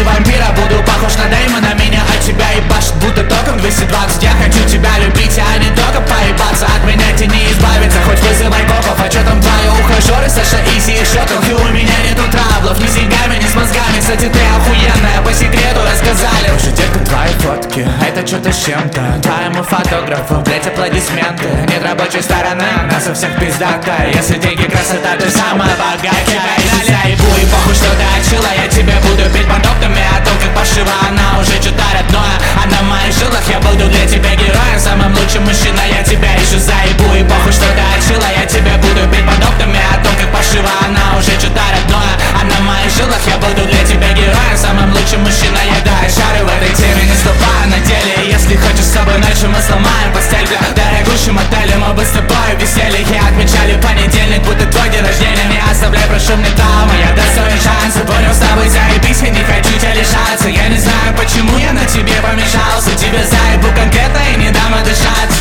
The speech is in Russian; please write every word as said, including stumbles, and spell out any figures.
вампира, буду похож на Дэймона. Меня от тебя ебашит, будто током двести двадцать. Я хочу тебя любить, а не только поебаться. От меня тебе не избавиться, хоть вызывай копов. А чё там твои ухажеры, Саша Изи и Шотов? И у меня нету траблов, ни с деньгами, ни с мозгами. Кстати, ты охуенная, по секрету рассказали. Уже детка, твои фотки, это что-то с чем-то. Твоему фотографу, блять, аплодисменты. Нет рабочей стороны, она со всех пиздатая. Если деньги, красота, ты самая богатая. Заебу и похуй, что ты отшила. Я тебе буду бить подобными о том, как пошива. Она уже что-то родное, она в моих жилах. Я буду для тебя героем, самым лучшим мужчиной. Я тебя ищу, заебу и похуй, что ты отшила. Я тебе буду бить подобными о том, как пошива. Она уже что-то родное, она в моих жилах. Я буду для тебя героем, самым лучшим мужчиной. Я дай шары в этой теме, не ступая на деле. Если хочешь с собой ночью, мы сломаем постель. Для дорогущим отелем мы бы с тобой веселье отмечали понедельник, будто твой день рождения. Не оставляй, прошу, мне травмы, я достоин шанса. Понял, с тобой заебись, я не хочу тебя лишаться. Я не знаю, почему я на тебе помешался. Тебе заебу конкретно и не дам отдышаться.